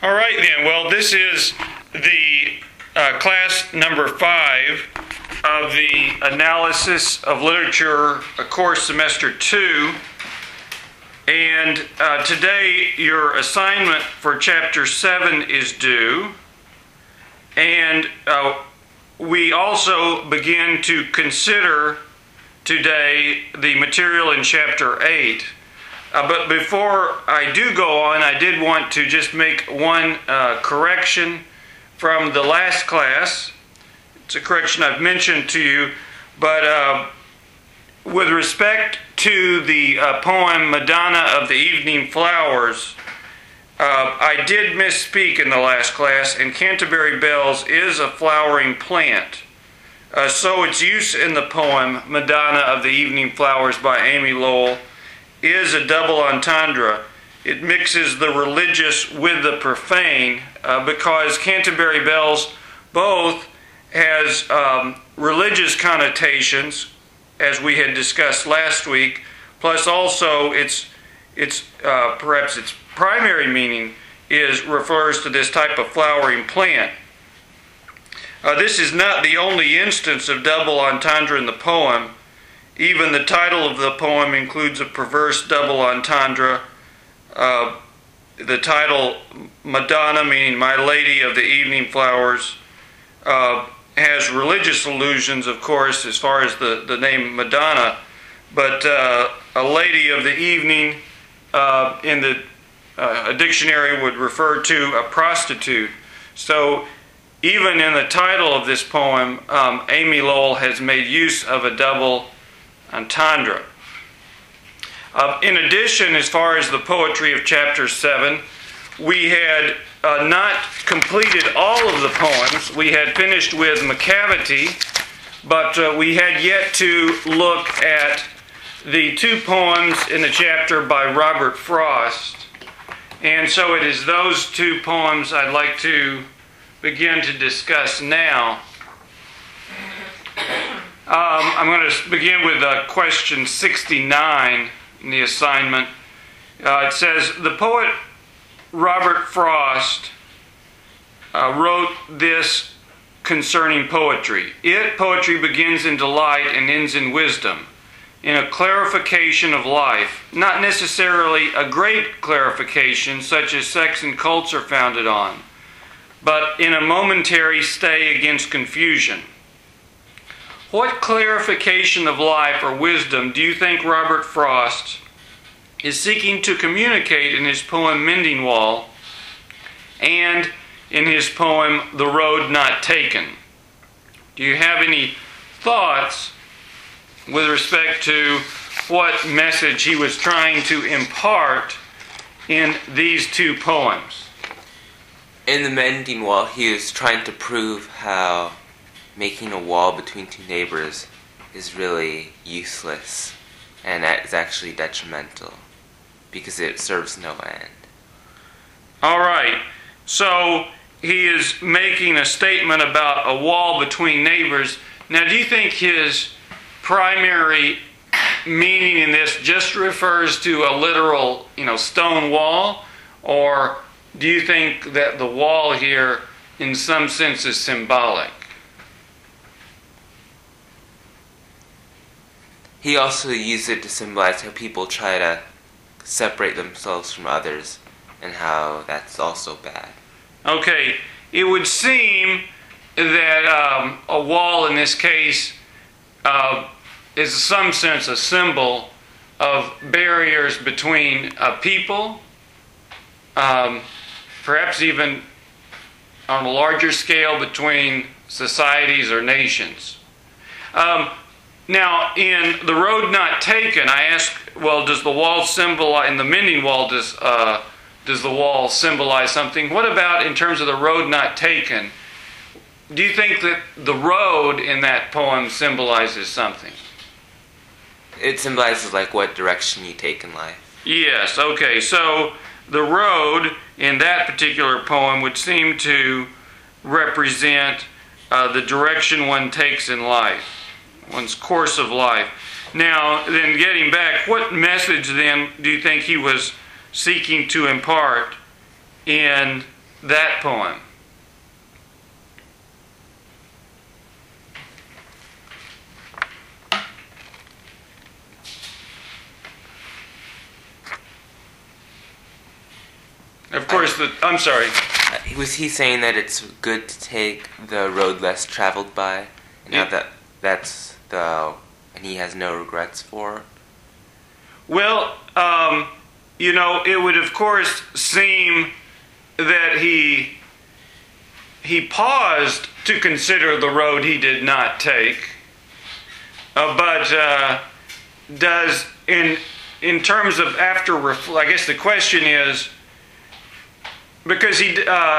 All right then, well, this is the class number 5 of the Analysis of Literature course, semester 2. And today your assignment for chapter 7 is due. And we also begin to consider today the material in chapter 8. But before I do go on, I did want to just make one correction from the last class. It's a correction I've mentioned to you, but with respect to the poem Madonna of the Evening Flowers, I did misspeak in the last class, and Canterbury Bells is a flowering plant. So its use in the poem Madonna of the Evening Flowers by Amy Lowell is a double entendre. It mixes the religious with the profane because Canterbury Bells both has religious connotations, as we had discussed last week, plus also its perhaps its primary meaning refers to this type of flowering plant. This is not the only instance of double entendre in the poem. Even the title of the poem includes a perverse double entendre. The title, Madonna, meaning My Lady of the Evening Flowers, has religious allusions, of course, as far as the name Madonna, but a lady of the evening in the a dictionary would refer to a prostitute. So even in the title of this poem, Amy Lowell has made use of a double entendre. In addition, as far as the poetry of chapter 7, we had not completed all of the poems. We had finished with Macavity, but we had yet to look at the 2 poems in the chapter by Robert Frost. And so it is those 2 poems I'd like to begin to discuss now. I'm going to begin with question 69 in the assignment. It says, the poet Robert Frost wrote this concerning poetry. Poetry begins in delight and ends in wisdom, in a clarification of life, not necessarily a great clarification such as sex and cults are founded on, but in a momentary stay against confusion. What clarification of life or wisdom do you think Robert Frost is seeking to communicate in his poem Mending Wall and in his poem The Road Not Taken? Do you have any thoughts with respect to what message he was trying to impart in these 2 poems? In the Mending Wall, he was trying to prove how making a wall between 2 neighbors is really useless and is actually detrimental because it serves no end. All right. So he is making a statement about a wall between neighbors. Now, do you think his primary meaning in this just refers to a literal, stone wall, or do you think that the wall here in some sense is symbolic? He also used it to symbolize how people try to separate themselves from others and how that's also bad. Okay, it would seem that a wall in this case is in some sense a symbol of barriers between people, perhaps even on a larger scale between societies or nations. Now, in The Road Not Taken, I asked, well, does the wall symbolize, in the Mending Wall, does the wall symbolize something? What about in terms of The Road Not Taken? Do you think that the road in that poem symbolizes something? It symbolizes what direction you take in life. Yes, okay. So the road in that particular poem would seem to represent the direction one takes in life, one's course of life. Now, then getting back, what message then do you think he was seeking to impart in that poem? Of course, I'm sorry. Was he saying that it's good to take the road less traveled by, and and he has no regrets for it? Well, it would of course seem that he paused to consider the road he did not take, but does in terms of I guess the question is, because he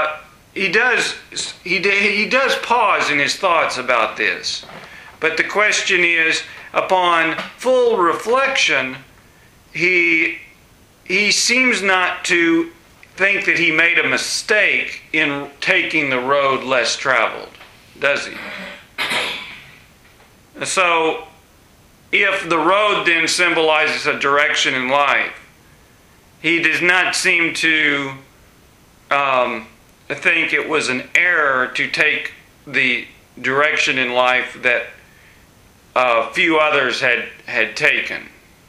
does pause in his thoughts about this, but the question is, upon full reflection, he seems not to think that he made a mistake in taking the road less traveled, does he? So, if the road then symbolizes a direction in life, he does not seem to think it was an error to take the direction in life that few others had taken.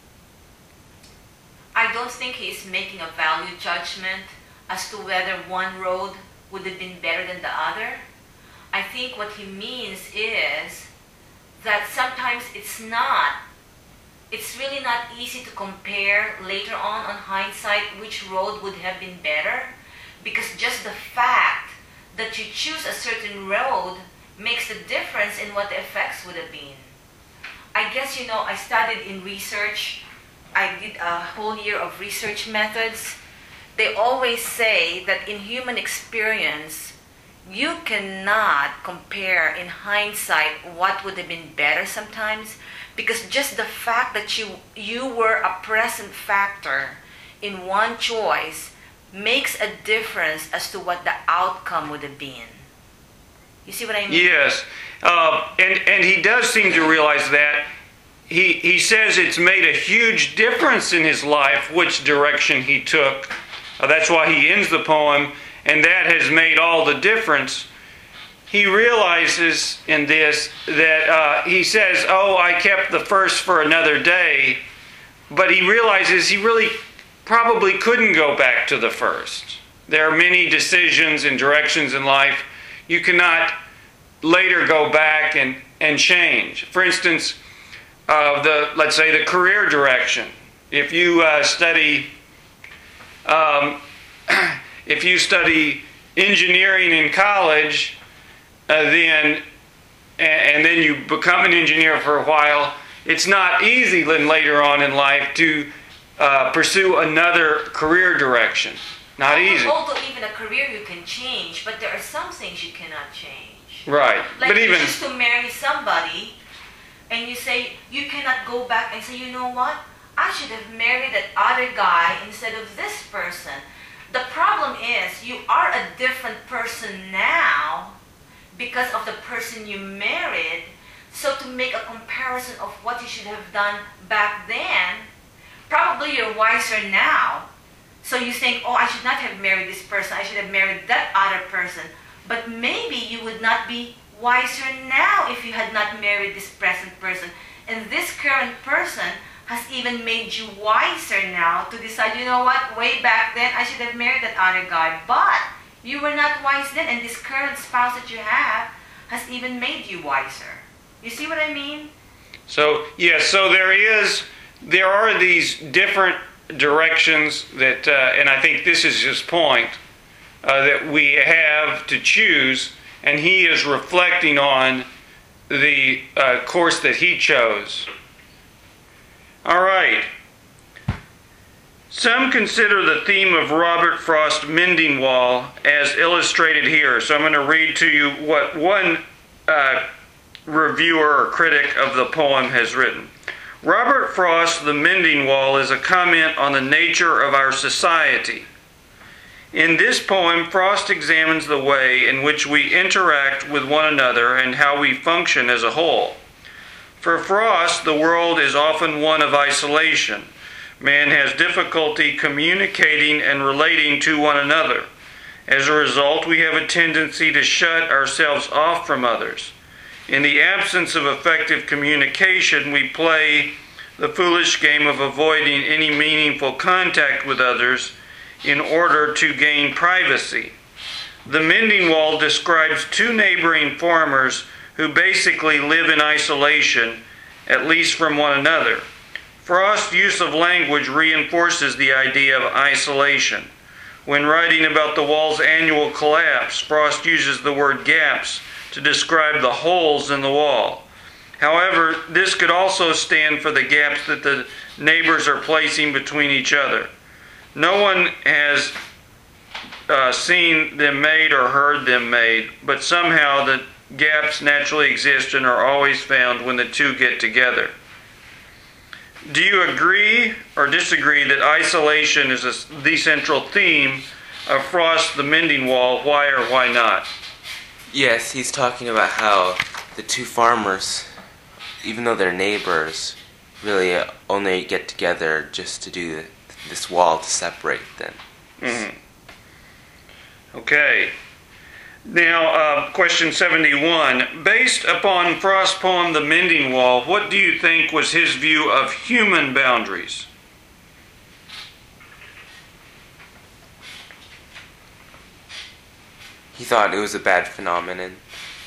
I don't think he's making a value judgment as to whether one road would have been better than the other. I think what he means is that sometimes it's really not easy to compare later on hindsight which road would have been better, because just the fact that you choose a certain road makes the difference in what the effects would have been. I guess, I studied in research. I did a whole year of research methods. They always say that in human experience, you cannot compare in hindsight what would have been better sometimes, because just the fact that you were a present factor in one choice makes a difference as to what the outcome would have been. You see what I mean? Yes. And he does seem to realize that. He says it's made a huge difference in his life which direction he took. That's why he ends the poem, and that has made all the difference. He realizes in this that he says, I kept the first for another day, but he realizes he really probably couldn't go back to the first. There are many decisions and directions in life you cannot later go back and change. For instance, let's say the career direction. If you study engineering in college, then you become an engineer for a while, it's not easy then later on in life to pursue another career direction. Not easy. Although even a career you can change, but there are some things you cannot change. Right. Like but you even choose to marry somebody, and you say, you cannot go back and say, you know what? I should have married that other guy instead of this person. The problem is, you are a different person now because of the person you married. So to make a comparison of what you should have done back then, probably you're wiser now. So you think, I should not have married this person. I should have married that other person. But maybe you would not be wiser now if you had not married this present person. And this current person has even made you wiser now to decide, you know what, way back then I should have married that other guy. But you were not wise then, and this current spouse that you have has even made you wiser. You see what I mean? So, yes, so there are these different directions that, and I think this is his point, that we have to choose, and he is reflecting on the course that he chose. All right. Some consider the theme of Robert Frost's Mending Wall as illustrated here. So I'm going to read to you what one reviewer or critic of the poem has written. Robert Frost's The Mending Wall is a comment on the nature of our society. In this poem, Frost examines the way in which we interact with one another and how we function as a whole. For Frost, the world is often one of isolation. Man has difficulty communicating and relating to one another, As a result, we have a tendency to shut ourselves off from others. In the absence of effective communication, we play the foolish game of avoiding any meaningful contact with others in order to gain privacy. The Mending Wall describes two neighboring farmers who basically live in isolation, at least from one another. Frost's use of language reinforces the idea of isolation. When writing about the wall's annual collapse, Frost uses the word gaps to describe the holes in the wall. However, this could also stand for the gaps that the neighbors are placing between each other. No one has seen them made or heard them made, but somehow the gaps naturally exist and are always found when the two get together. Do you agree or disagree that isolation is the central theme of Frost's The Mending Wall? Why or why not? Yes, he's talking about how the two farmers, even though they're neighbors, really only get together just to do this wall to separate them. Mm-hmm. Okay. Now, question 71. Based upon Frost's poem, The Mending Wall, what do you think was his view of human boundaries? He thought it was a bad phenomenon.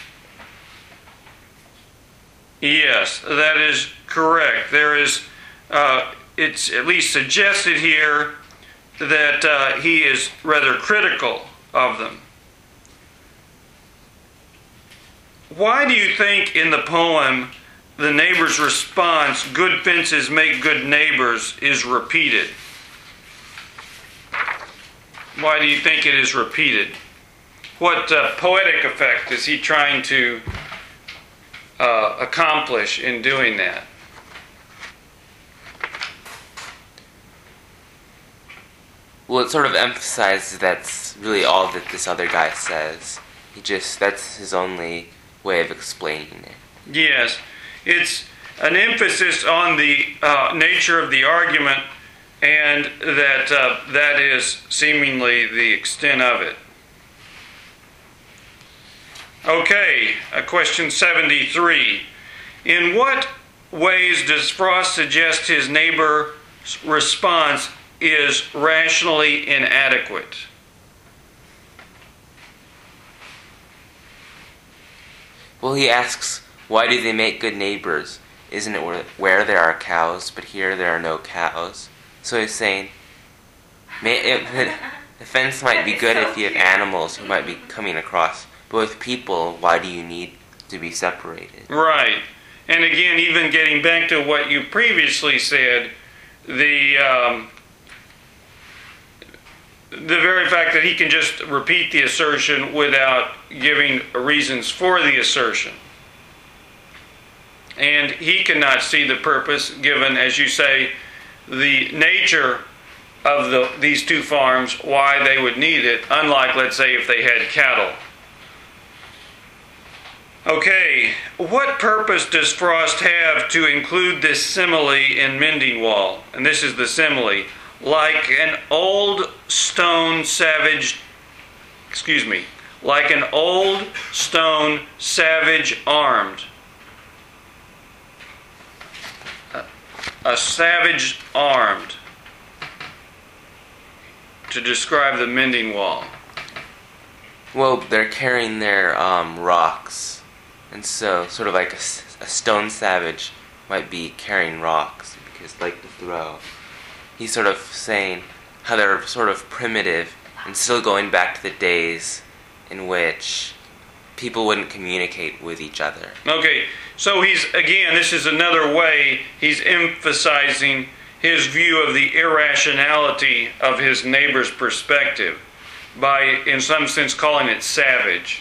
Yes, that is correct. There is, it's at least suggested here that he is rather critical of them. Why do you think in the poem the neighbor's response, "Good fences make good neighbors," is repeated? Why do you think it is repeated? What poetic effect is he trying to accomplish in doing that? Well, it sort of emphasizes that's really all that this other guy says. That's his only way of explaining it. Yes, it's an emphasis on the nature of the argument, and that is seemingly the extent of it. Okay, question 73. In what ways does Frost suggest his neighbor's response is rationally inadequate? Well, he asks, why do they make good neighbors? Isn't it where there are cows, but here there are no cows? So he's saying, the fence might be good if you have animals who might be coming across, but with people, why do you need to be separated? Right. And again, even getting back to what you previously said, the very fact that he can just repeat the assertion without giving reasons for the assertion. And he cannot see the purpose given, as you say, the nature of these two farms, why they would need it, unlike, let's say, if they had cattle. Okay, what purpose does Frost have to include this simile in Mending Wall? And this is the simile. Like an old stone savage armed. A savage armed. To describe the Mending Wall. Well, they're carrying their rocks. And so, sort of like a stone savage might be carrying rocks because they like to throw. He's sort of saying how they're sort of primitive and still going back to the days in which people wouldn't communicate with each other. Okay, so this is another way he's emphasizing his view of the irrationality of his neighbor's perspective by, in some sense, calling it savage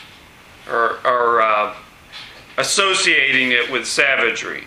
or associating it with savagery.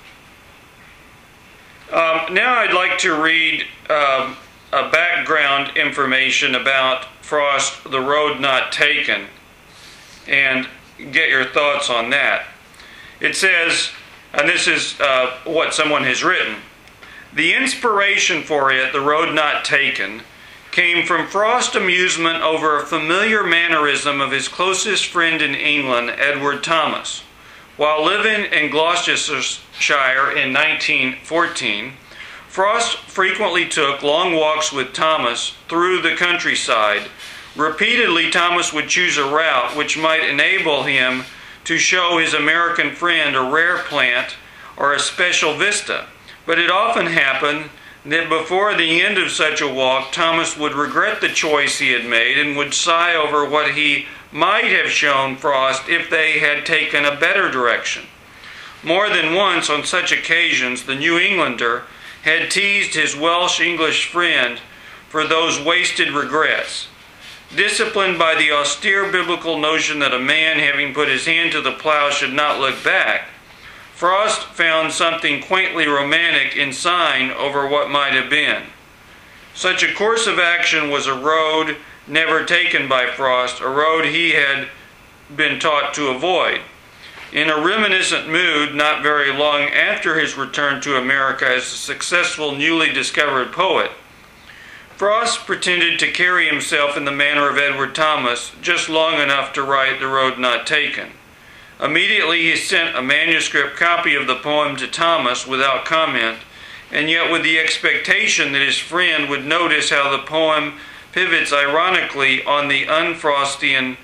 Now I'd like to read a background information about Frost, The Road Not Taken, and get your thoughts on that. It says, and this is what someone has written, the inspiration for it, The Road Not Taken, came from Frost's amusement over a familiar mannerism of his closest friend in England, Edward Thomas. While living in Gloucestershire in 1914, Frost frequently took long walks with Thomas through the countryside. Repeatedly, Thomas would choose a route which might enable him to show his American friend a rare plant or a special vista. But it often happened that before the end of such a walk, Thomas would regret the choice he had made and would sigh over what he might have shown Frost if they had taken a better direction. More than once on such occasions, the New Englander had teased his Welsh-English friend for those wasted regrets. Disciplined by the austere biblical notion that a man having put his hand to the plow should not look back, Frost found something quaintly romantic in sighing over what might have been. Such a course of action was a road never taken by Frost, a road he had been taught to avoid. In a reminiscent mood, not very long after his return to America as a successful newly discovered poet, Frost pretended to carry himself in the manner of Edward Thomas, just long enough to write The Road Not Taken. Immediately he sent a manuscript copy of the poem to Thomas without comment, and yet with the expectation that his friend would notice how the poem pivots ironically on the unfrostian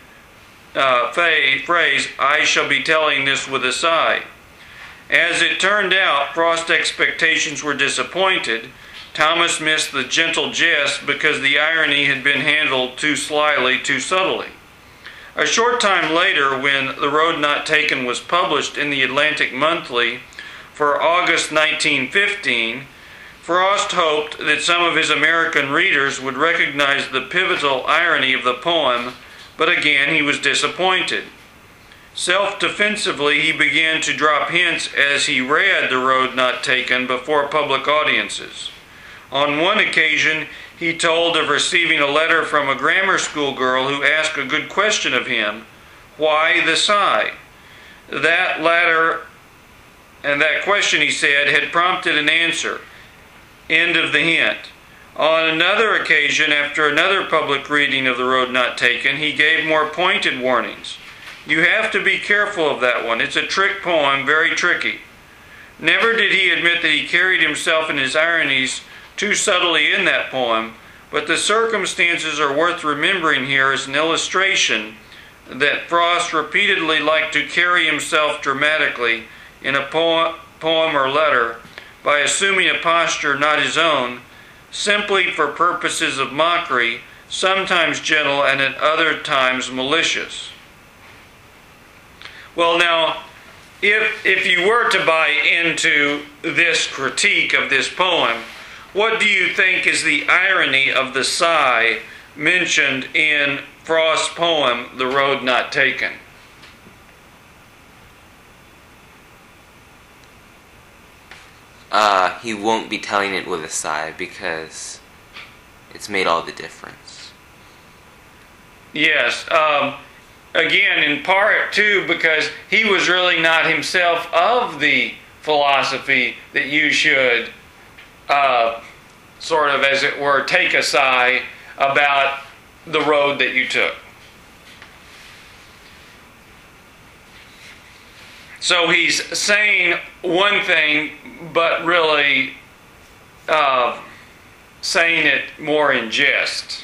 phrase, "I shall be telling this with a sigh." As it turned out, Frost's expectations were disappointed. Thomas missed the gentle jest because the irony had been handled too slyly, too subtly. A short time later, when The Road Not Taken was published in the Atlantic Monthly for August 1915, Frost hoped that some of his American readers would recognize the pivotal irony of the poem, but again he was disappointed. Self-defensively, he began to drop hints as he read The Road Not Taken before public audiences. On one occasion, he told of receiving a letter from a grammar school girl who asked a good question of him, "Why the sigh?" That letter and that question, he said, had prompted an answer. End of the hint. On another occasion, after another public reading of The Road Not Taken, he gave more pointed warnings. "You have to be careful of that one. It's a trick poem, very tricky." Never did he admit that he carried himself and his ironies too subtly in that poem, but the circumstances are worth remembering here as an illustration that Frost repeatedly liked to carry himself dramatically in a poem or letter by assuming a posture not his own, simply for purposes of mockery, sometimes gentle and at other times malicious. Well, now, if you were to buy into this critique of this poem, what do you think is the irony of the sigh mentioned in Frost's poem, The Road Not Taken? He won't be telling it with a sigh because it's made all the difference. Yes. Again, in part, too, because he was really not himself of the philosophy that you should sort of, as it were, take a sigh about the road that you took. So he's saying one thing, but really saying it more in jest.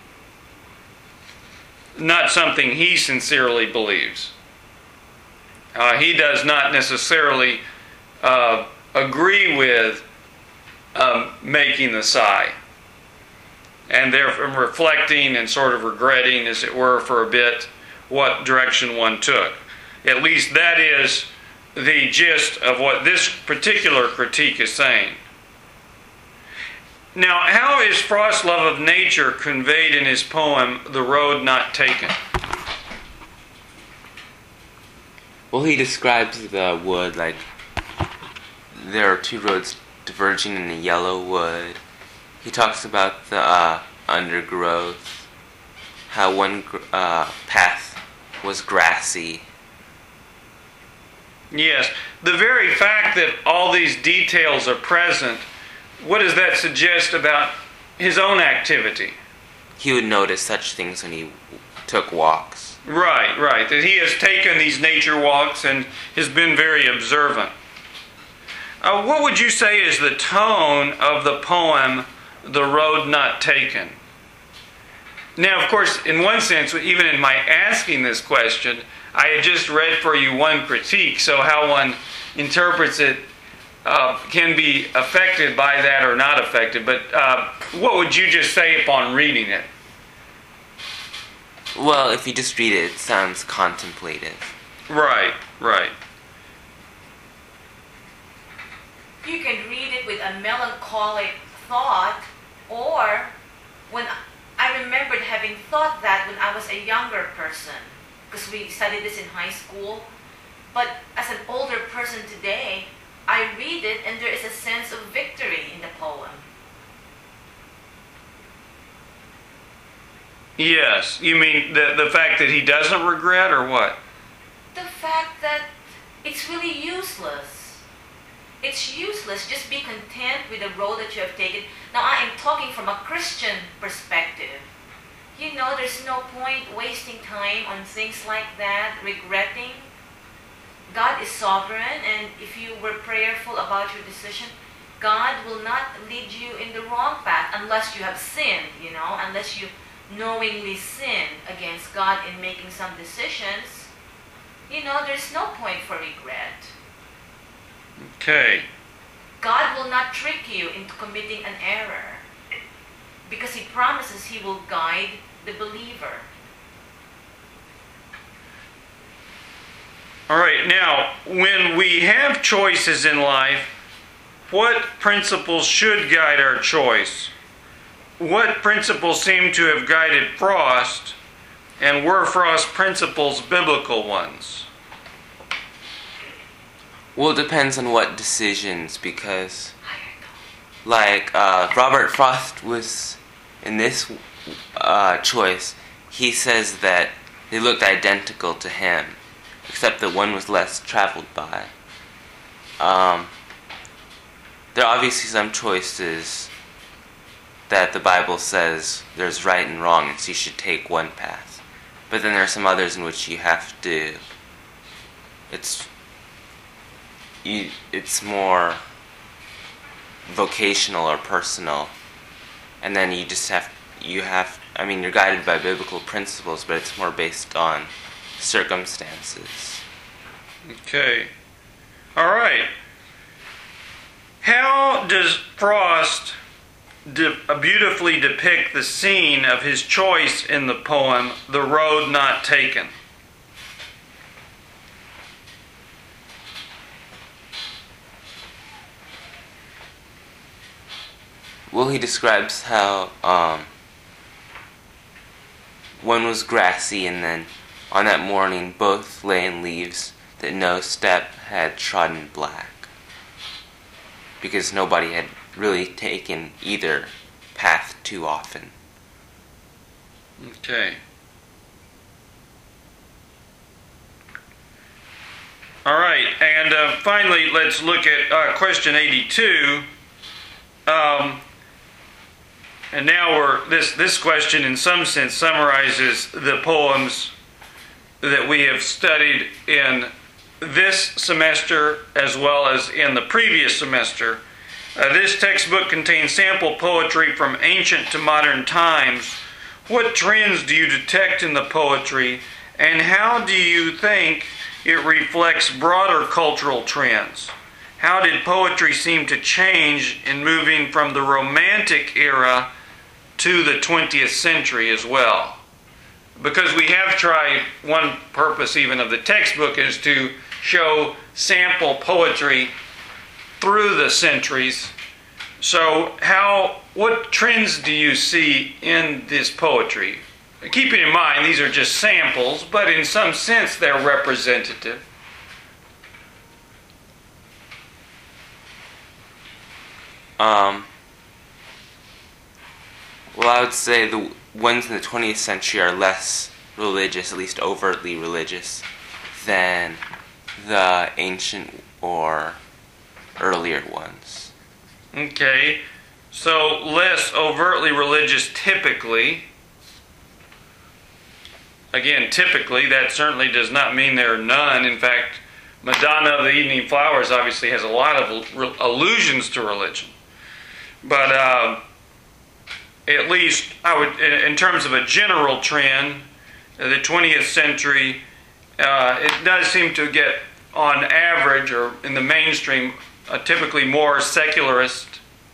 Not something he sincerely believes. He does not necessarily agree with making the sigh, and therefore reflecting and sort of regretting, as it were, for a bit what direction one took. At least that is the gist of what this particular critique is saying. Now, how is Frost's love of nature conveyed in his poem, The Road Not Taken? Well, he describes the wood like there are two roads diverging in a yellow wood. He talks about the undergrowth, how one path was grassy. Yes, the very fact that all these details are present, what does that suggest about his own activity? he would notice such things when he took walks. Right, right. That he has taken these nature walks and has been very observant. What would you say is the tone of the poem, The Road Not Taken? Now, of course, in one sense, even in my asking this question, I had just read for you one critique, so how one interprets it can be affected by that or not affected. But what would you just say upon reading it? Well, if you just read it, it sounds contemplative. Right, right. You can read it with a melancholic thought, or when I remembered having thought that when I was a younger person, because we studied this in high school. But as an older person today, I read it and there is a sense of victory in the poem. Yes, you mean the fact that he doesn't regret, or what? The fact that it's really useless. It's useless. Just be content with the road that you have taken. Now, I am talking from a Christian perspective. You know, there's no point wasting time on things like that, regretting. God is sovereign, and if you were prayerful about your decision, God will not lead you in the wrong path unless you have sinned, unless you knowingly sin against God in making some decisions. There's no point for regret. Okay. God will not trick you into committing an error because He promises He will guide the believer. All right, now, when we have choices in life, what principles should guide our choice? What principles seem to have guided Frost, and were Frost's principles biblical ones? Well, it depends on what decisions, because Robert Frost was in this choice, he says that they looked identical to him, except that one was less traveled by. There are obviously some choices that the Bible says there's right and wrong, and so you should take one path. But then there are some others in which you have to, it's more vocational or personal, and then you're guided by biblical principles, but it's more based on circumstances. Okay. All right. How does Frost beautifully depict the scene of his choice in the poem, The Road Not Taken? Well, he describes how one was grassy, and then on that morning both lay in leaves that no step had trodden black, because nobody had really taken either path too often. Okay. All right, and finally, let's look at question 82. And now this question in some sense summarizes the poems that we have studied in this semester as well as in the previous semester. This textbook contains sample poetry from ancient to modern times. What trends do you detect in the poetry, and how do you think it reflects broader cultural trends? How did poetry seem to change in moving from the Romantic era to the 20th century as well? Because we have tried, one purpose even of the textbook is to show sample poetry through the centuries. So what trends do you see in this poetry? Keeping in mind these are just samples, but in some sense they're representative. Well, I would say the ones in the 20th century are less religious, at least overtly religious, than the ancient or earlier ones. Okay, so less overtly religious typically. again, typically, that certainly does not mean there are none. In fact, Madonna of the Evening Flowers obviously has a lot of allusions to religion. But at least, I would, in terms of a general trend, the 20th century, it does seem to get, on average, or in the mainstream, typically more secularist,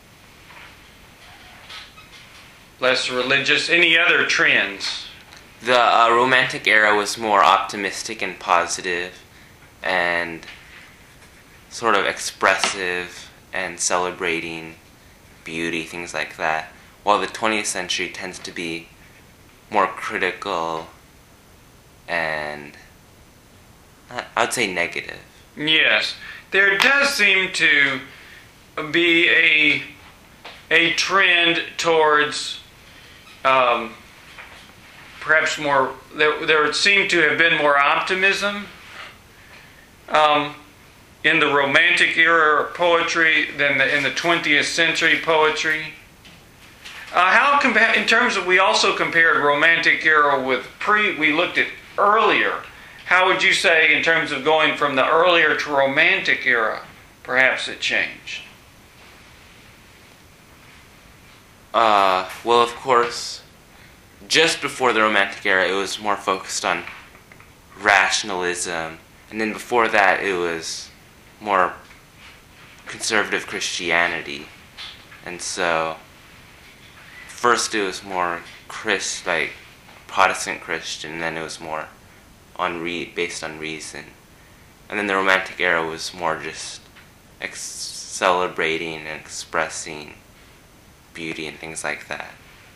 less religious. Any other trends? The Romantic era was more optimistic and positive and sort of expressive and celebrating beauty, things like that, while the 20th century tends to be more critical and, I would say, negative. Yes. There does seem to be a trend towards perhaps more, there seemed to have been more optimism in the Romantic era poetry than in the 20th century poetry. In terms of, we also compared Romantic era with we looked at earlier. How would you say, in terms of going from the earlier to Romantic era, perhaps it changed? Well, of course, just before the Romantic era, it was more focused on rationalism, and then before that, it was more conservative Christianity. And so, first it was more Protestant Christian, and then it was more based on reason. And then the Romantic era was more just celebrating and expressing beauty and things like that.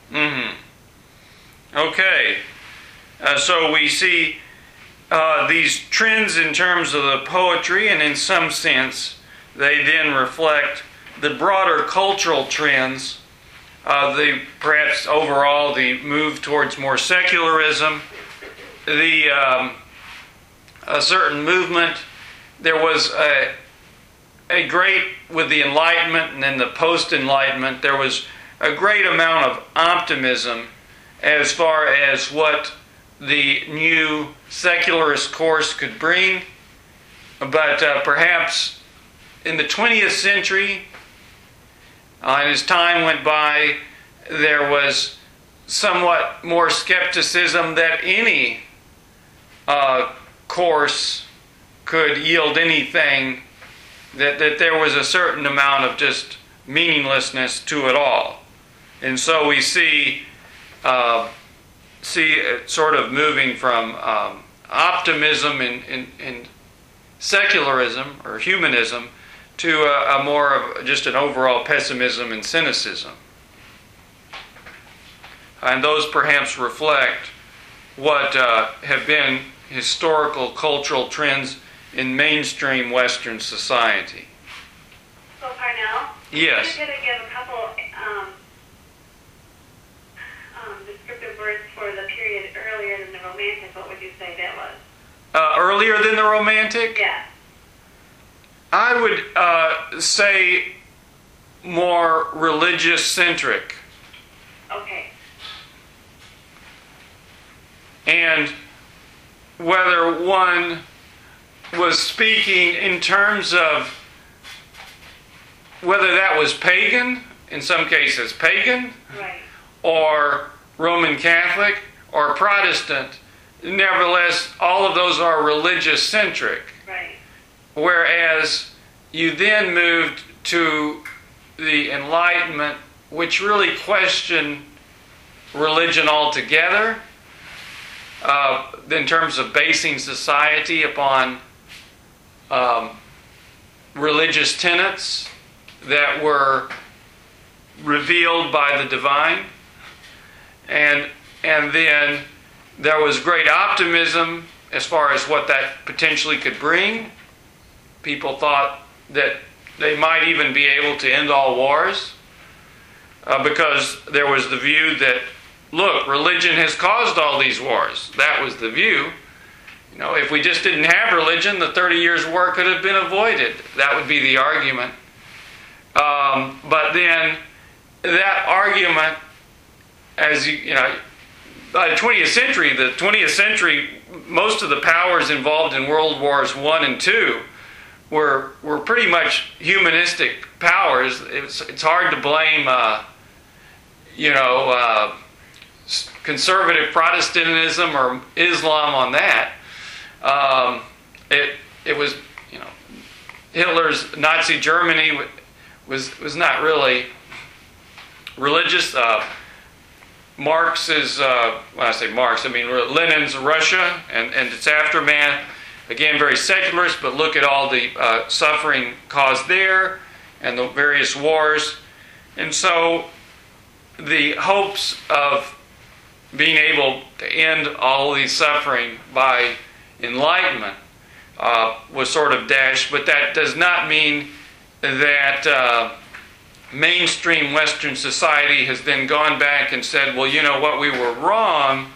Okay. So we see these trends in terms of the poetry, and in some sense they then reflect the broader cultural trends, perhaps overall the move towards more secularism, a certain movement. There was a great, with the Enlightenment and then the post-Enlightenment, there was a great amount of optimism as far as what the new secularist course could bring. But perhaps in the 20th century, and as time went by, there was somewhat more skepticism that any course could yield anything, that there was a certain amount of just meaninglessness to it all. And so we see it sort of moving from optimism in secularism or humanism to a more of just an overall pessimism and cynicism. And those perhaps reflect what have been historical cultural trends in mainstream Western society. So Parnell? Yes. If you could give a couple descriptive words for the period earlier than the Romantic, what would you say that was? Earlier than the Romantic? Yeah. I would say more religious-centric. Okay. And whether one was speaking in terms of whether that was pagan, in some cases pagan, Right. or Roman Catholic, or Protestant, nevertheless, all of those are religious-centric. Right. Whereas you then moved to the Enlightenment, which really questioned religion altogether, in terms of basing society upon religious tenets that were revealed by the divine. And then there was great optimism as far as what that potentially could bring. People thought that they might even be able to end all wars, because there was the view that, look, religion has caused all these wars. That was the view. You know, if we just didn't have religion, the 30 Years' War could have been avoided. That would be the argument. But then that argument, as you know, by the 20th century, most of the powers involved in World Wars I and II were pretty much humanistic powers. It's hard to blame, conservative Protestantism or Islam on that. It was, Hitler's Nazi Germany was not really religious. Marx's, when I say Marx, I mean Lenin's Russia and its aftermath, again, very secularist, but look at all the suffering caused there and the various wars. And so the hopes of being able to end all these suffering by enlightenment was sort of dashed, but that does not mean that mainstream Western society has then gone back and said, well, you know what, we were wrong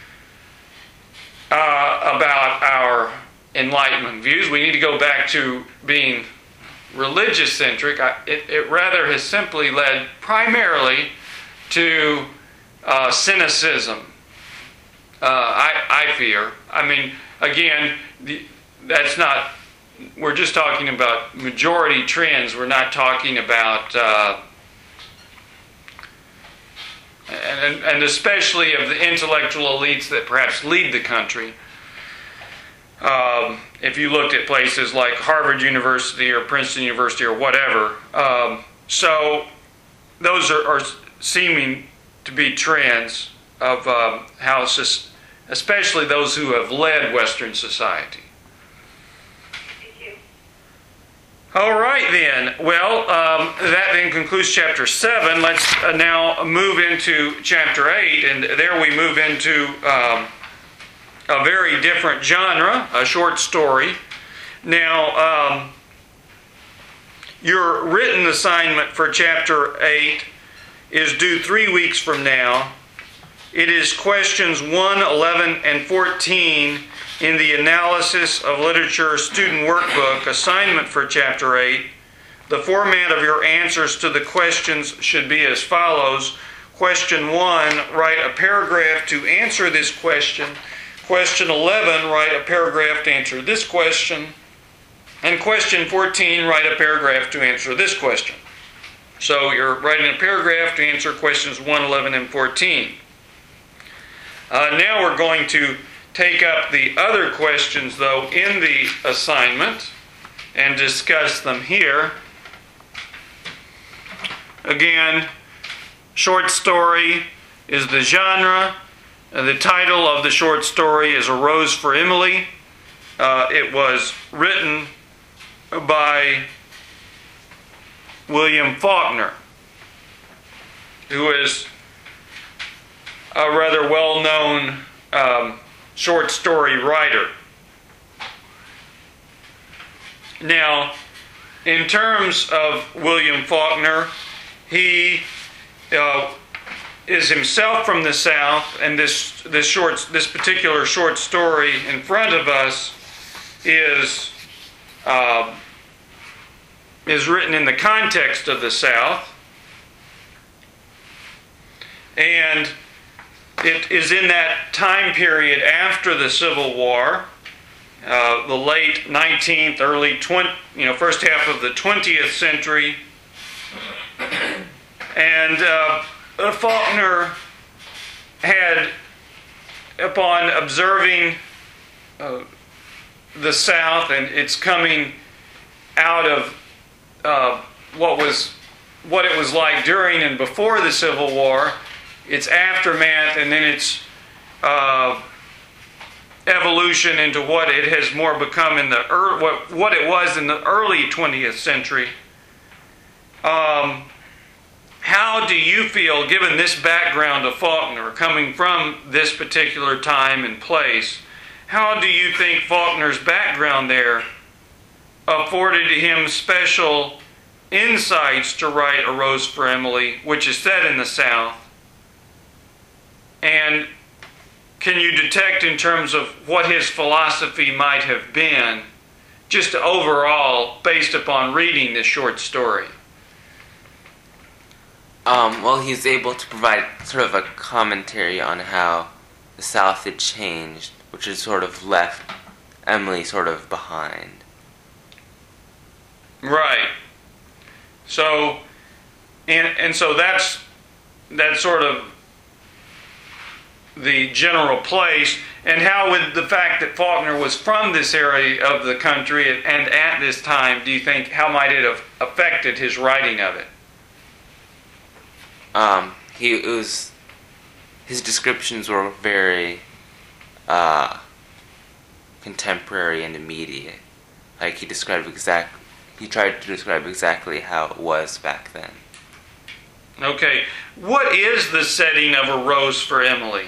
about our Enlightenment views. We need to go back to being religious-centric. It rather has simply led primarily to cynicism, I fear. I mean, again, that's not... We're just talking about majority trends. We're not talking about, and especially of the intellectual elites that perhaps lead the country. If you looked at places like Harvard University or Princeton University or whatever. So those are seeming to be trends of how, especially those who have led Western society. All right, then. Well, that then concludes Chapter 7. Let's now move into Chapter 8, and there we move into a very different genre, a short story. Now, your written assignment for Chapter 8 is due 3 weeks from now. It is questions 1, 11, and 14 in the Analysis of Literature Student Workbook, assignment for Chapter 8. The format of your answers to the questions should be as follows. Question 1, write a paragraph to answer this question. Question 11, write a paragraph to answer this question. And question 14, write a paragraph to answer this question. So you're writing a paragraph to answer questions 1, 11, and 14. Now we're going to take up the other questions, though, in the assignment and discuss them here. Again, short story is the genre. The title of the short story is A Rose for Emily. It was written by William Faulkner, who is a rather well-known short story writer. Now, in terms of William Faulkner, he is himself from the South, and this particular short story in front of us is written in the context of the South, and it is in that time period after the Civil War, the late 19th, early first half of the 20th century, and Faulkner had, upon observing the South and its coming out of what it was like during and before the Civil War, its aftermath, and then its evolution into what it has more become in the what it was in the early 20th century. How do you feel, given this background of Faulkner, coming from this particular time and place, how do you think Faulkner's background there afforded him special insights to write A Rose for Emily, which is set in the South? And can you detect in terms of what his philosophy might have been, just overall, based upon reading this short story? Well, he's able to provide sort of a commentary on how the South had changed, which had sort of left Emily sort of behind. Right. So, and so that's sort of the general place. And how would the fact that Faulkner was from this area of the country and at this time, do you think, how might it have affected his writing of it? His descriptions were very contemporary and immediate. Like he tried to describe exactly how it was back then. Okay, what is the setting of A Rose for Emily?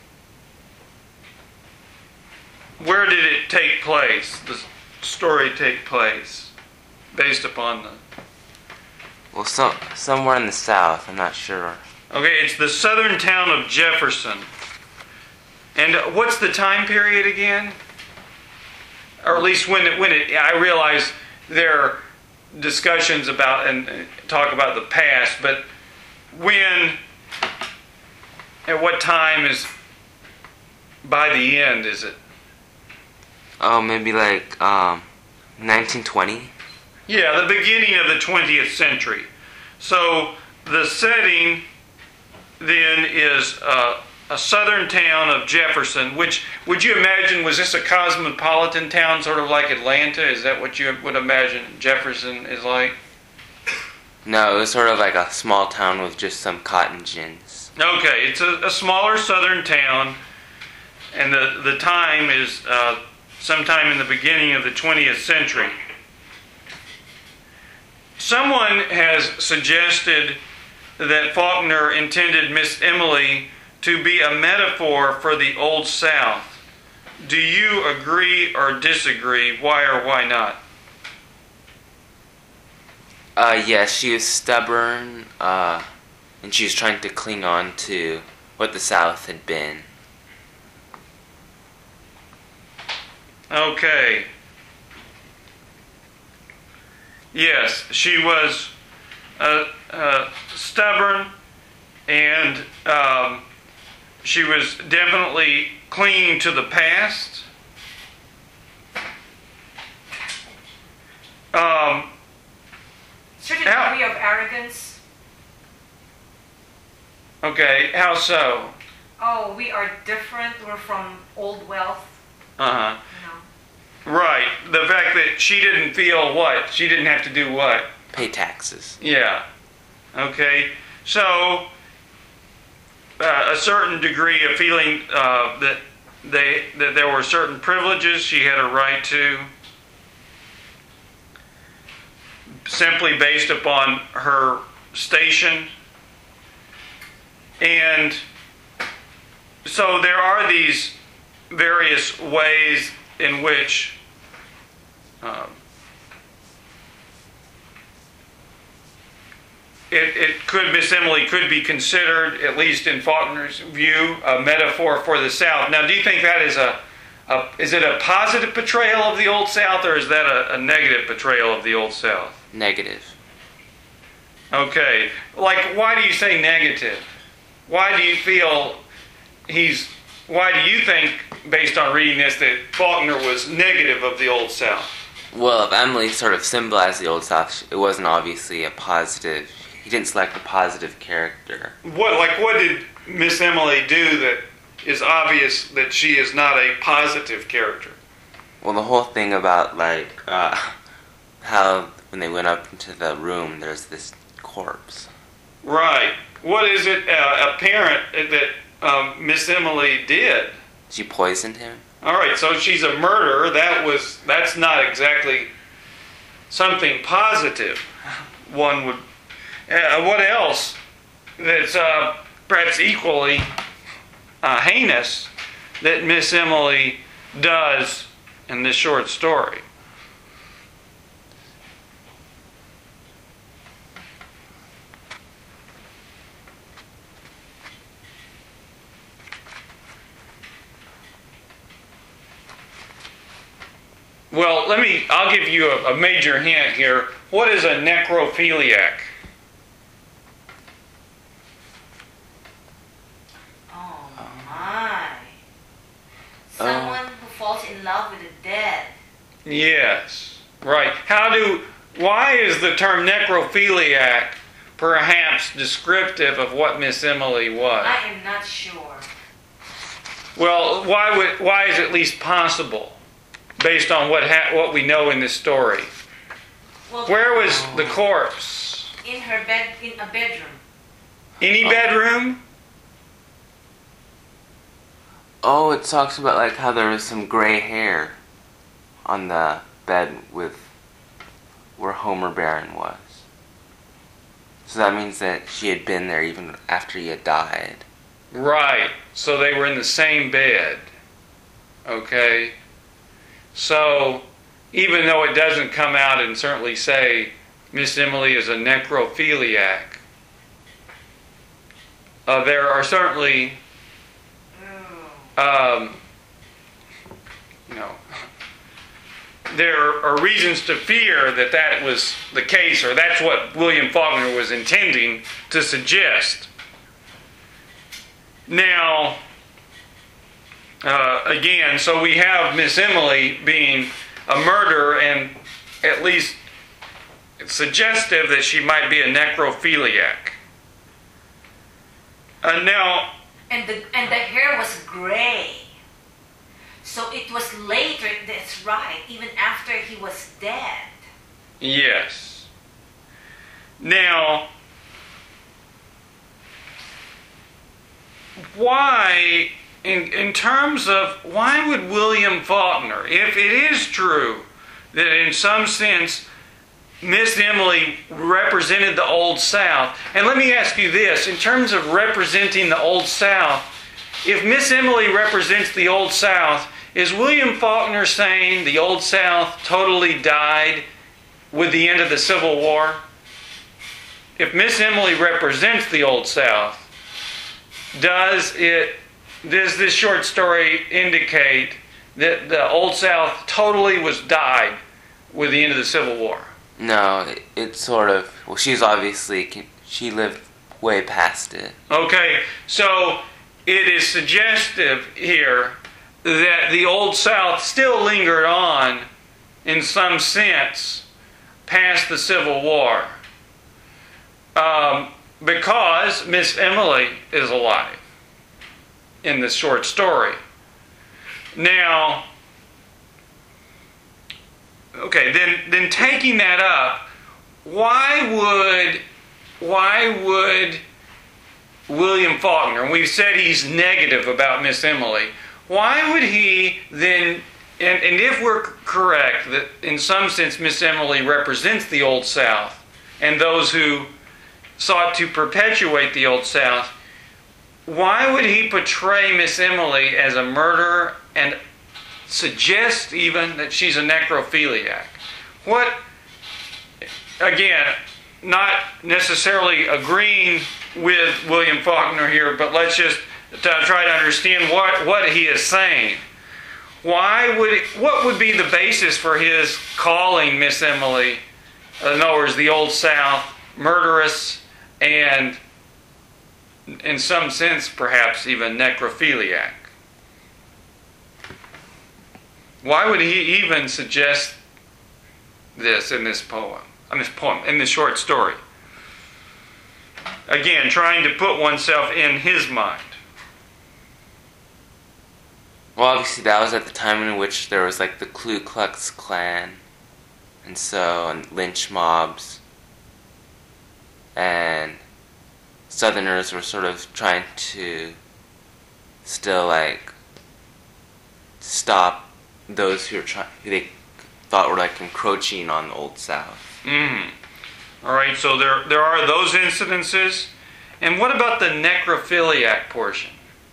Where did it take place? The story take place based upon the... Well, somewhere in the South, I'm not sure. Okay, it's the southern town of Jefferson. And what's the time period again? Or at least when it I realize there are discussions about and talk about the past, but when, at what time is, by the end, is it? Oh, maybe like 1920? Yeah, the beginning of the 20th century. So the setting then is a southern town of Jefferson, which, would you imagine, was this a cosmopolitan town, sort of like Atlanta? Is that what you would imagine Jefferson is like? No, it was sort of like a small town with just some cotton gins. Okay, it's a smaller southern town, and the time is sometime in the beginning of the 20th century. Someone has suggested that Faulkner intended Miss Emily to be a metaphor for the Old South. Do you agree or disagree? Why or why not? Yes, she was stubborn, and she was trying to cling on to what the South had been. Okay. Yes, she was stubborn, and she was definitely clinging to the past. Certain degree of arrogance. Okay, how so? Oh, we are different. We're from old wealth. Uh-huh. You know. Right. The fact that she didn't feel what? She didn't have to do what? Pay taxes. Yeah. Okay. So, a certain degree of feeling that there were certain privileges she had a right to, simply based upon her station. And so there are these various ways in which Miss Emily could be considered, at least in Faulkner's view, a metaphor for the South. Now, do you think that is is it a positive portrayal of the Old South, or is that a negative portrayal of the Old South? Negative. Okay. Like, why do you say negative? Why do you feel why do you think, based on reading this, that Faulkner was negative of the Old South? Well, if Emily sort of symbolized the Old South, it wasn't obviously a positive. He didn't select a positive character. What did Miss Emily do that is obvious that she is not a positive character? Well, the whole thing about how when they went up into the room, there's this corpse. Right. What is it apparent that Miss Emily did? She poisoned him. All right, so she's a murderer. That's not exactly something positive. One would. What else that's perhaps equally heinous that Miss Emily does in this short story? Well, I'll give you a major hint here. What is a necrophiliac? Oh my. Someone who falls in love with the dead. Yes, right. Why is the term necrophiliac perhaps descriptive of what Miss Emily was? I am not sure. Well, why is it at least possible, based on what we know in this story? Well, Where was the corpse? in a bedroom. Any bedroom? Oh, it talks about like how there was some gray hair on the bed with where Homer Barron was. So that means that she had been there even after he had died. Right. So they were in the same bed. Okay. So even though it doesn't come out and certainly say Miss Emily is a necrophiliac, there are certainly there are reasons to fear that was the case, or that's what William Faulkner was intending to suggest. Now, again, so we have Miss Emily being a murderer, and at least it's suggestive that she might be a necrophiliac. Now, And the hair was gray. So it was later, that's right, even after he was dead. yes. Now, why, in terms of why would William Faulkner, if it is true that in some sense Miss Emily represented the Old South, and let me ask you this, in terms of representing the Old South, if Miss Emily represents the Old South, is William Faulkner saying the Old South totally died with the end of the Civil War? If Miss Emily represents the Old South, does this short story indicate that the Old South totally was died with the end of the Civil War? No, it's sort of... Well, she lived way past it. Okay, so it is suggestive here that the Old South still lingered on, in some sense, past the Civil War. Because Miss Emily is alive in this short story. Now, okay, then taking that up, why would William Faulkner, and we've said he's negative about Miss Emily, why would he then, and if we're correct that in some sense Miss Emily represents the Old South and those who sought to perpetuate the Old South, why would he portray Miss Emily as a murderer and suggest even that she's a necrophiliac? What, again, not necessarily agreeing with William Faulkner here, but let's just try to understand what he is saying. What would be the basis for his calling Miss Emily, in other words, the Old South, murderous and, in some sense, perhaps even necrophiliac? Why would he even suggest this in this in this short story? Again, trying to put oneself in his mind. Well, obviously that was at the time in which there was like the Ku Klux Klan and lynch mobs, and Southerners were sort of trying to still like stop those who they thought were like encroaching on the Old South. All right, so there are those incidences. And what about the necrophiliac portion?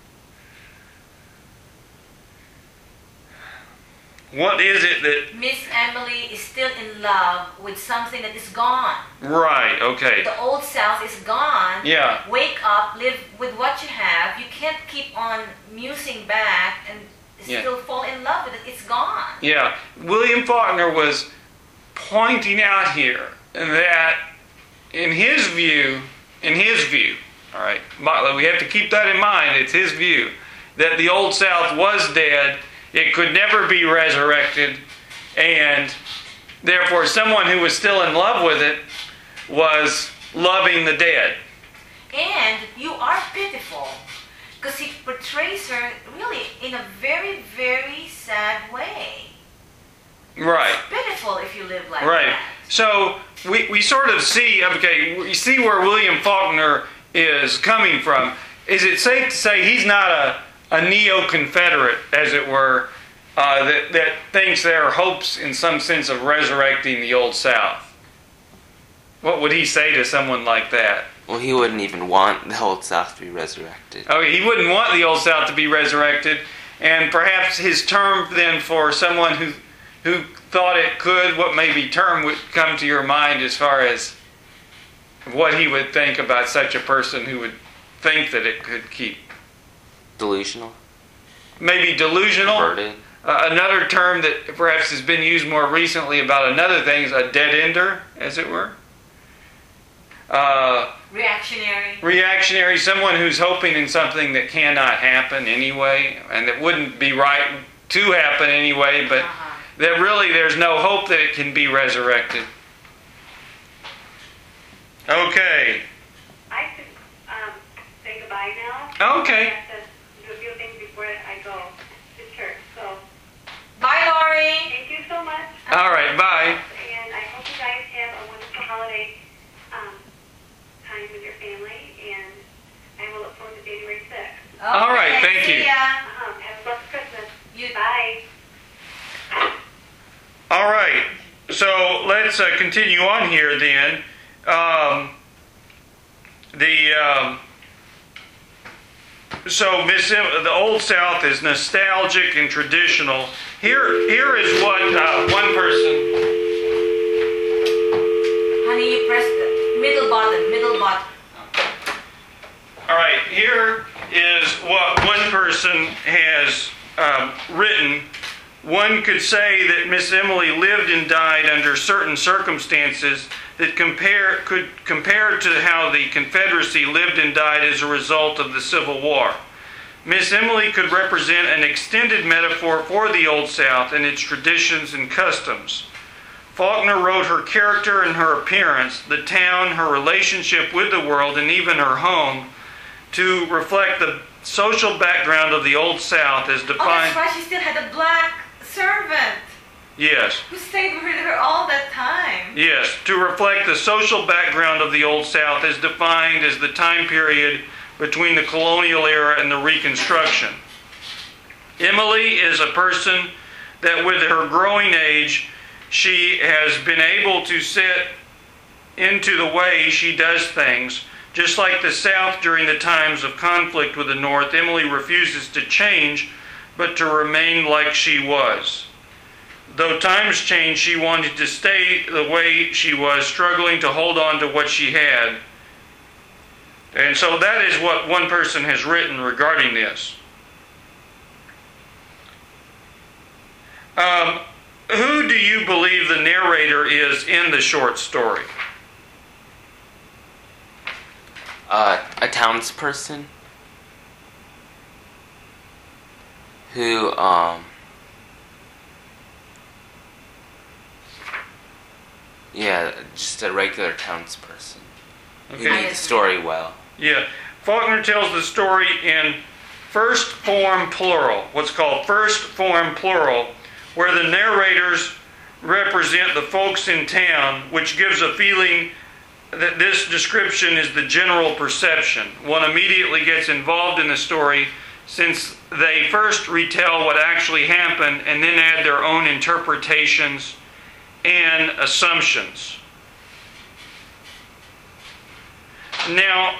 What is it that... Miss Emily is still in love with something that is gone. Right, okay. The Old South is gone. Yeah. Wake up, live with what you have. You can't keep on musing back and still fall in love with it. It's gone. Yeah. William Faulkner was pointing out here that in his view, all right, we have to keep that in mind, it's his view, that the Old South was dead it could never be resurrected, and therefore someone who was still in love with it was loving the dead. And you are pitiful, because he portrays her really in a very, very sad way. Right. It's pitiful if you live like Right. that. So we sort of see, okay, we see where William Faulkner is coming from. Is it safe to say he's not a neo-Confederate, as it were, that thinks there are hopes in some sense of resurrecting the Old South? What would he say to someone like that? Well, he wouldn't even want the Old South to be resurrected. Okay, he wouldn't want the Old South to be resurrected, and perhaps his term then for someone who thought it could, what maybe term would come to your mind as far as what he would think about such a person who would think that it could keep? Delusional? Maybe delusional? Perverted? Another term that perhaps has been used more recently about another thing is a dead-ender, as it were. Reactionary. Reactionary, someone who's hoping in something that cannot happen anyway, and that wouldn't be right to happen anyway, but that really there's no hope that it can be resurrected. Okay. I should say goodbye now. Okay. I have to do a few things before I go to church. So Bye, Lori. thank you so much. All right, bye. And I hope you guys have a wonderful holiday time with your family. And I will look forward to January 6th. All right, thank see you. ya. Have a blessed Christmas. Bye. All right. So let's continue on here then. The Old South is nostalgic and traditional. Here is what one person. Honey, you press the middle button. All right. Here is what one person has written. One could say that Miss Emily lived and died under certain circumstances that could compare to how the Confederacy lived and died as a result of the Civil War. Miss Emily could represent an extended metaphor for the Old South and its traditions and customs. Faulkner wrote her character and her appearance, the town, her relationship with the world, and even her home to reflect the social background of the Old South as Oh, defined. that's right. She still had a black servant Yes. who stayed with her all that time. Yes, to reflect the social background of the Old South as defined as the time period between the colonial era and the Reconstruction. Emily is a person that with her growing age, she has been able to set into the way she does things. Just like the South during the times of conflict with the North, Emily refuses to change, but to remain like she was. Though times changed, she wanted to stay the way she was, struggling to hold on to what she had. And so that is what one person has written regarding this. Who do you believe the narrator is in the short story? A townsperson who just a regular townsperson who knew the story well. Yeah. Faulkner tells the story in first form plural, what's called first form plural, where the narrators represent the folks in town, which gives a feeling that this description is the general perception. One immediately gets involved in the story since they first retell what actually happened and then add their own interpretations and assumptions. Now,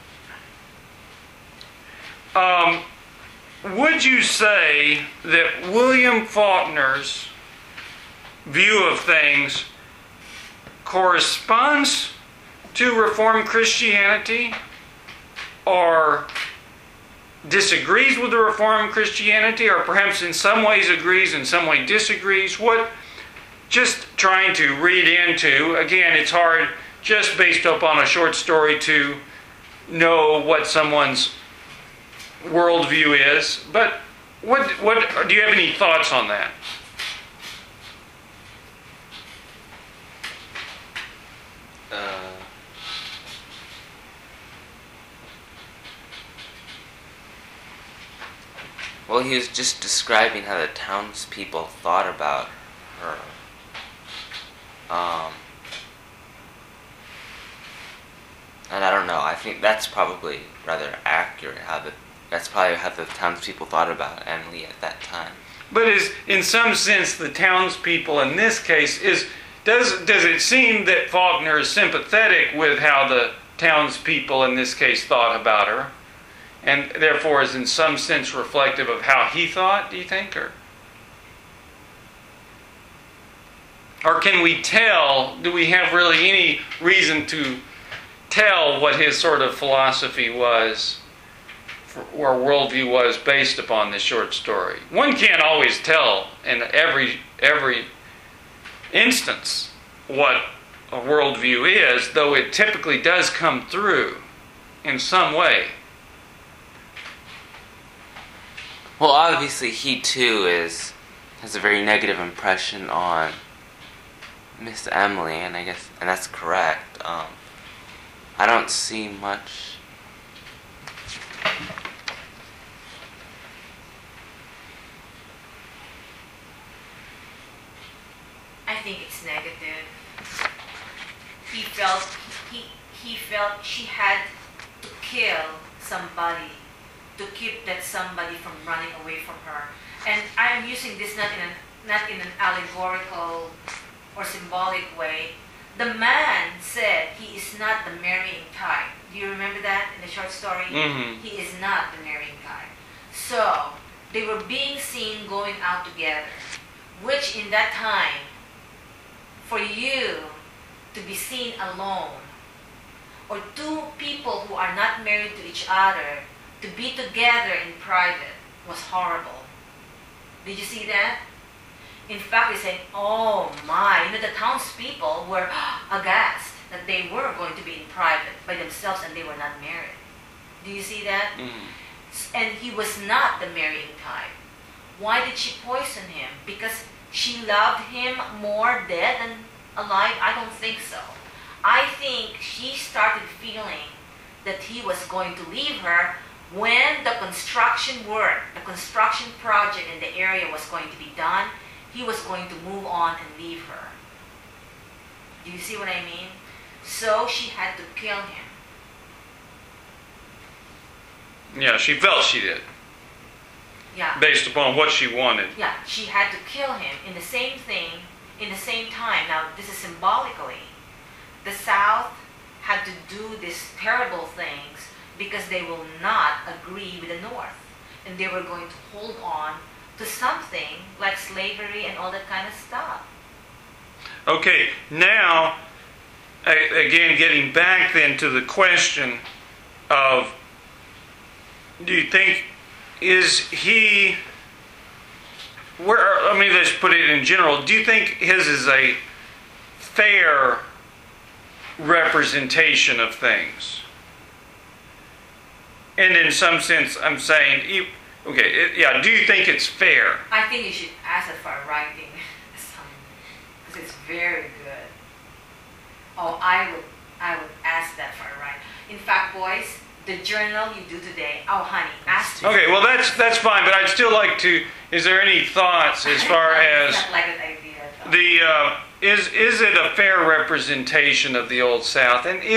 would you say that William Faulkner's view of things corresponds to Reformed Christianity, or disagrees with the Reformed Christianity, or perhaps in some ways agrees, in some way disagrees? What? Just trying to read into, again, it's hard just based upon a short story to know what someone's worldview is, but What do you have any thoughts on that? Well, he was just describing how the townspeople thought about her. And I don't know. I think that's probably rather accurate. That's probably how the townspeople thought about Emily at that time. But in some sense, the townspeople in this case does it seem that Faulkner is sympathetic with how the townspeople in this case thought about her, and therefore is in some sense reflective of how he thought? Do you think, or can we tell? Do we have really any reason to tell what his sort of philosophy was, or worldview was, based upon this short story? One can't always tell in every instance what a worldview is, though it typically does come through in some way. Well, obviously, he too has a very negative impression on Miss Emily, and that's correct. I don't see much. I think it's negative. He felt she had to kill somebody to keep that somebody from running away from her. And I'm using this not in an allegorical or symbolic way. The man said he is not the marrying type. Do you remember that in the short story? Mm-hmm. He is not the marrying type. So they were being seen going out together, which in that time, for you to be seen alone, or two people who are not married to each other to be together in private, was horrible. Did you see that? In fact, they said, "Oh my!" The townspeople were aghast that they were going to be in private by themselves and they were not married. Do you see that? Mm-hmm. And he was not the marrying type. Why did she poison him? Because she loved him more dead than alive? I don't think so. I think she started feeling that he was going to leave her when the construction work, the construction project in the area was going to be done. He was going to move on and leave her. Do you see what I mean? So she had to kill him. Yeah, she felt she did. Yeah. Based upon what she wanted. Yeah, she had to kill him in the same time. Now, this is symbolically. The South had to do these terrible things because they will not agree with the North. And they were going to hold on to something like slavery and all that kind of stuff. Okay, now, again, getting back then to the question of, do you think, let's put it in general, do you think his is a fair representation of things? And in some sense, I'm saying, do you think it's fair? I think you should ask it for writing because it's very good. Oh, I would ask that for a write. In fact, boys, the journal you do today, oh honey, ask me. Okay, well that's fine, but I'd still like to, is there any thoughts as far as not like an idea, is it a fair representation of the Old South? And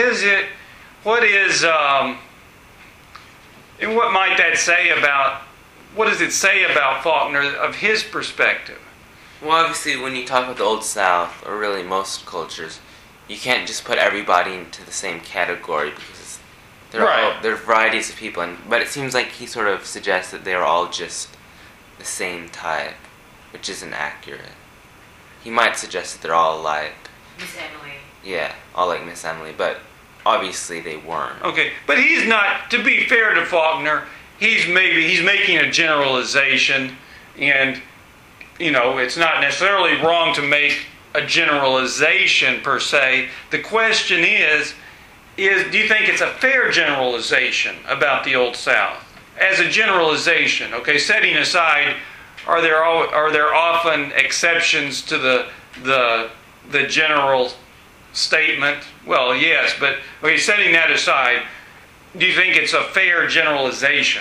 and what might that say about, what does it say about Faulkner of his perspective? Well, obviously, when you talk about the Old South, or really most cultures, you can't just put everybody into the same category because there are varieties of people. But it seems like he sort of suggests that they're all just the same type, which isn't accurate. He might suggest that they're all like Miss Emily. Yeah, all like Miss Emily, but obviously they weren't. Okay, but he's not, to be fair to Faulkner, he's making a generalization, and it's not necessarily wrong to make a generalization per se. The question is do you think it's a fair generalization about the Old South as a generalization, okay, setting aside, are there often exceptions to the general statement? Well, yes, but okay, setting that aside, do you think it's a fair generalization?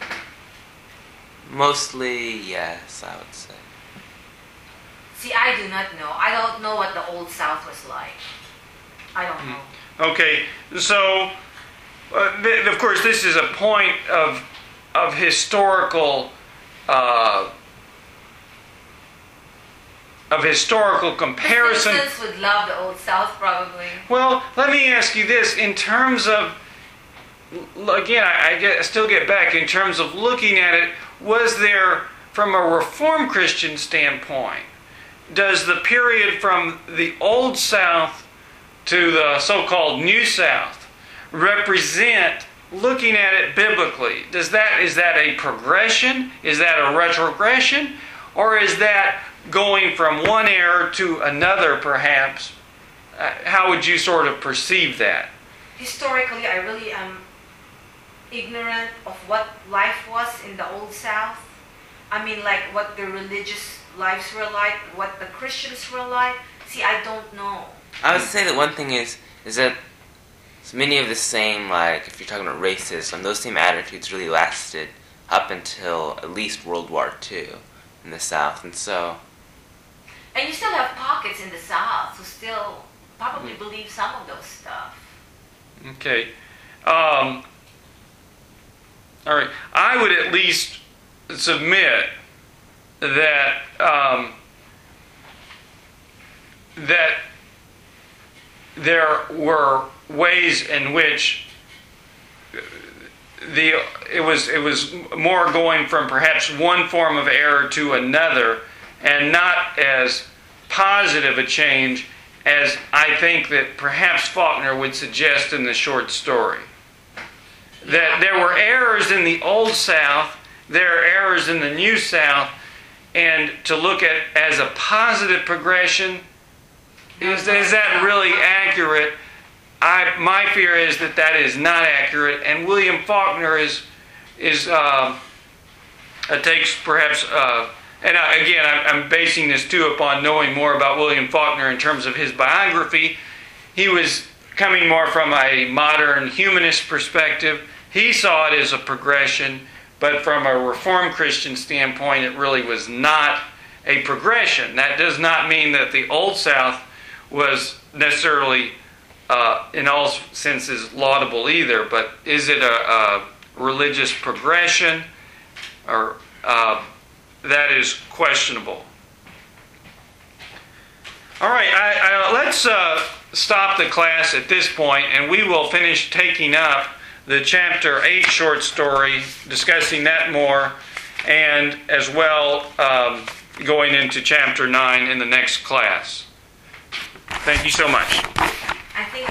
Mostly, yes, I would say. See, I do not know. I don't know what the Old South was like. I don't know. Okay, so of course this is a point of historical comparison. Citizens would love the Old South, probably. Well, let me ask you this: in terms of, again, I still get back in terms of looking at it. Was there, from a Reformed Christian standpoint, does the period from the Old South to the so-called New South represent, looking at it biblically, is that a progression? Is that a retrogression? Or is that going from one era to another, perhaps? How would you sort of perceive that? Historically, I really am ignorant of what life was in the Old South. I mean, like what the religious lives were like, what the Christians were like. See, I don't know. I would say that one thing is that many of the same, like if you're talking about racism, those same attitudes really lasted up until at least World War II in the South, and so. And you still have pockets in the South who still probably believe some of those stuff. Okay. All right. I would at least submit that that there were ways in which it was more going from perhaps one form of error to another, and not as positive a change as I think that perhaps Faulkner would suggest in the short story. That there were errors in the Old South, there are errors in the New South, and to look at as a positive progression, is that really accurate? My fear is that is not accurate, and William Faulkner takes perhaps, and again, I'm basing this too upon knowing more about William Faulkner in terms of his biography. He was coming more from a modern humanist perspective. He saw it as a progression, but from a Reformed Christian standpoint, it really was not a progression. That does not mean that the Old South was necessarily, in all senses, laudable either, but is it a religious progression? Or that is questionable. All right, let's stop the class at this point, and we will finish taking up the Chapter 8 short story, discussing that more, and as well going into Chapter 9 in the next class. Thank you so much. I think